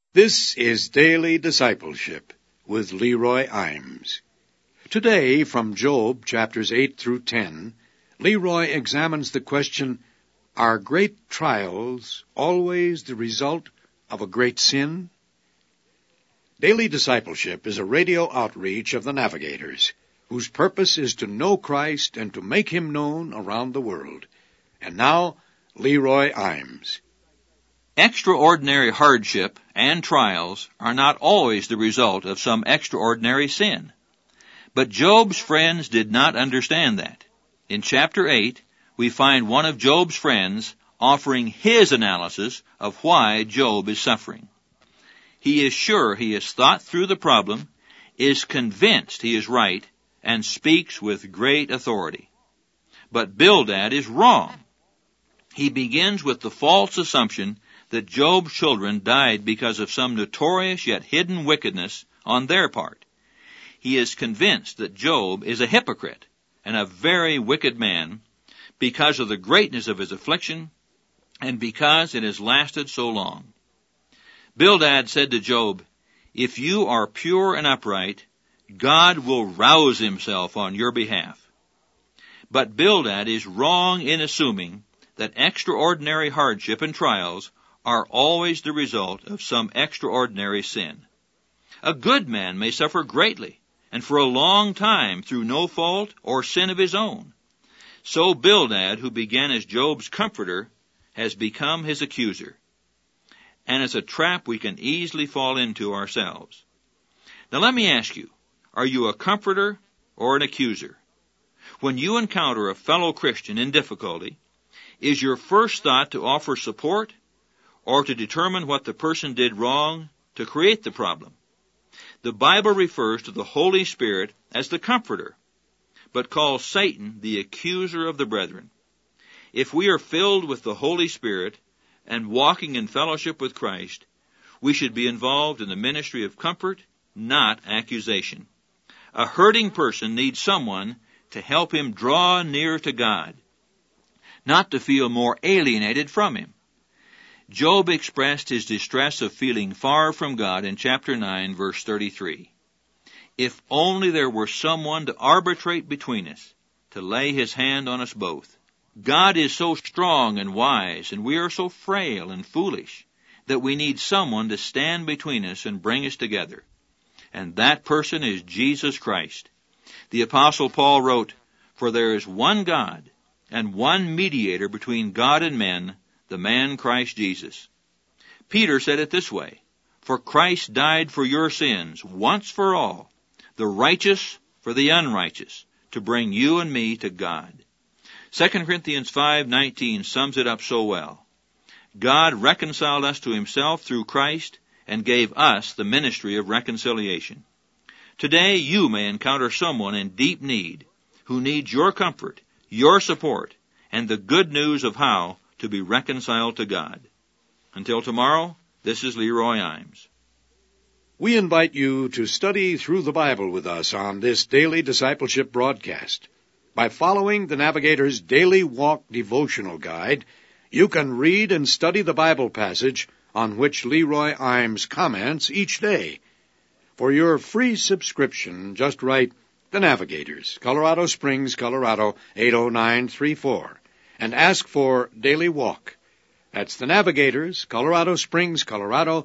This is Daily Discipleship with Leroy Imes. Today, from Job chapters 8 through 10, Leroy examines the question, are great trials always the result of a great sin? Daily Discipleship is a radio outreach of the Navigators, whose purpose is to know Christ and to make Him known around the world. And now, Leroy Imes. Extraordinary hardship and trials are not always the result of some extraordinary sin. But Job's friends did not understand that. In chapter 8, we find one of Job's friends offering his analysis of why Job is suffering. He is sure he has thought through the problem, is convinced he is right, and speaks with great authority. But Bildad is wrong. He begins with the false assumption that Job's children died because of some notorious yet hidden wickedness on their part. He is convinced that Job is a hypocrite and a very wicked man because of the greatness of his affliction and because it has lasted so long. Bildad said to Job, "If you are pure and upright, God will rouse himself on your behalf." But Bildad is wrong in assuming that extraordinary hardship and trials are always the result of some extraordinary sin. A good man may suffer greatly, and for a long time through no fault or sin of his own. So Bildad, who began as Job's comforter, has become his accuser. And it's a trap we can easily fall into ourselves. Now let me ask you, are you a comforter or an accuser? When you encounter a fellow Christian in difficulty, is your first thought to offer support or to determine what the person did wrong to create the problem? The Bible refers to the Holy Spirit as the Comforter, but calls Satan the accuser of the brethren. If we are filled with the Holy Spirit and walking in fellowship with Christ, we should be involved in the ministry of comfort, not accusation. A hurting person needs someone to help him draw near to God, not to feel more alienated from Him. Job expressed his distress of feeling far from God in chapter 9, verse 33. If only there were someone to arbitrate between us, to lay His hand on us both. God is so strong and wise, and we are so frail and foolish, that we need someone to stand between us and bring us together. And that person is Jesus Christ. The Apostle Paul wrote, "For there is one God, and one mediator between God and men, the man Christ Jesus." Peter said it this way, "For Christ died for your sins once for all, the righteous for the unrighteous, to bring you and me to God." 2 Corinthians 5:19 sums it up so well. God reconciled us to Himself through Christ and gave us the ministry of reconciliation. Today you may encounter someone in deep need who needs your comfort, your support, and the good news of how to be reconciled to God. Until tomorrow, this is Leroy Imes. We invite you to study through the Bible with us on this Daily Discipleship broadcast. By following the Navigator's Daily Walk Devotional Guide, you can read and study the Bible passage on which Leroy Imes comments each day. For your free subscription, just write The Navigators, Colorado Springs, Colorado 80934, and ask for Daily Walk. That's The Navigators, Colorado Springs, Colorado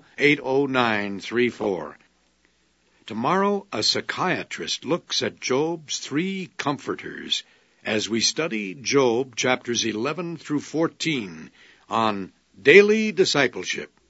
80934. Tomorrow, a psychiatrist looks at Job's three comforters as we study Job chapters 11 through 14 on Daily Discipleship.